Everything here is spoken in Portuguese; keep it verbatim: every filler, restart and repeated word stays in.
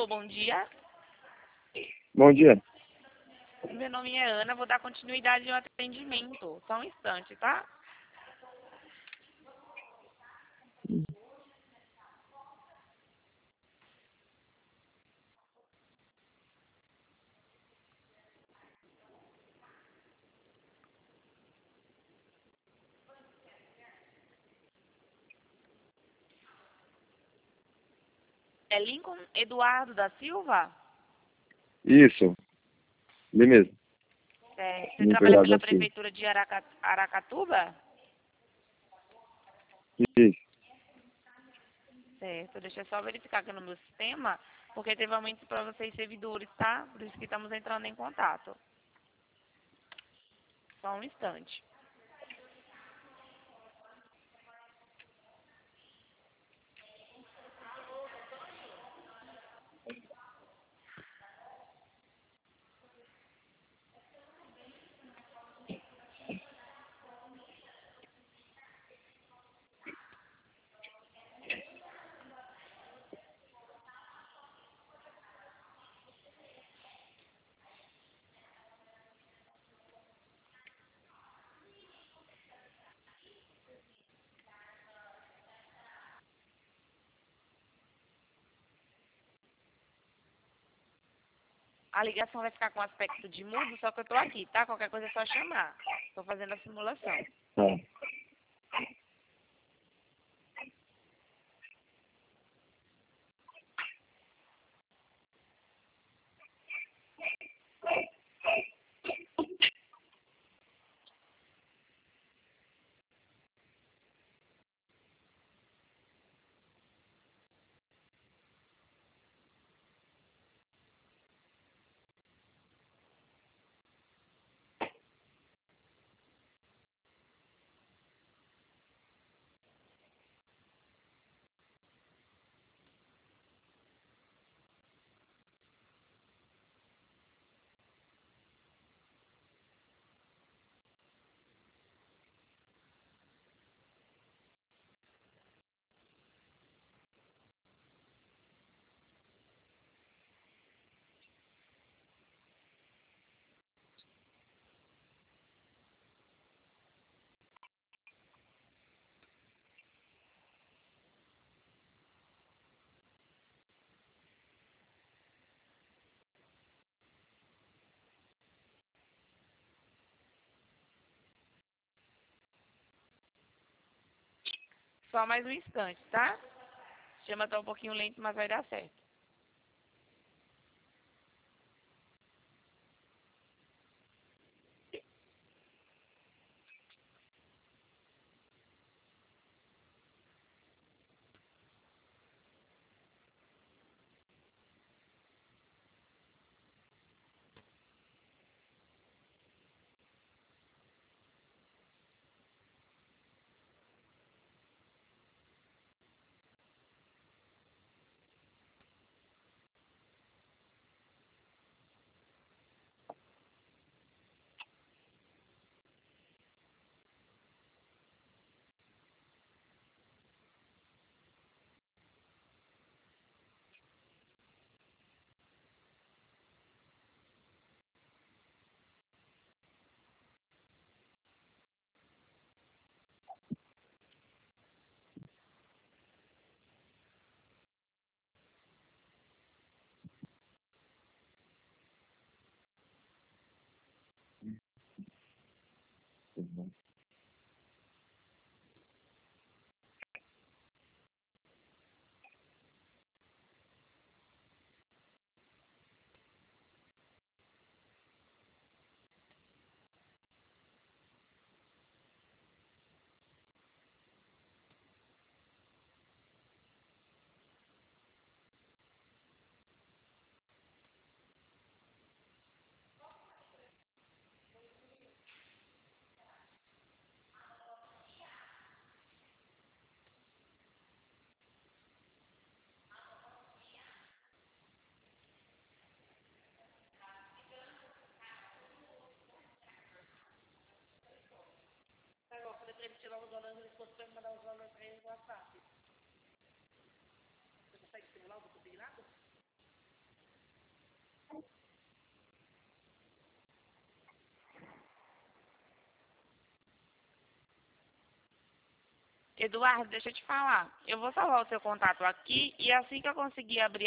Alô, bom dia. Bom dia. Meu nome é Ana, vou dar continuidade ao atendimento. Só um instante, tá? É Lincoln Eduardo da Silva? Isso. Ele mesmo. É, você Lincoln trabalha Eduardo pela da Silva. prefeitura de Araca- Aracatuba? Isso. Certo, deixa eu só verificar aqui no meu sistema, porque teve aumento para vocês servidores, tá? Por isso que estamos entrando em contato. Só um instante. A ligação vai ficar com aspecto de mudo, só que eu tô aqui, tá? Qualquer coisa é só chamar. Tô fazendo a simulação. Tá. Só mais um instante, tá? O sistema tá um pouquinho lento, mas vai dar certo. Eduardo, deixa eu te falar. Eu vou salvar o seu contato aqui e assim que eu conseguir abrir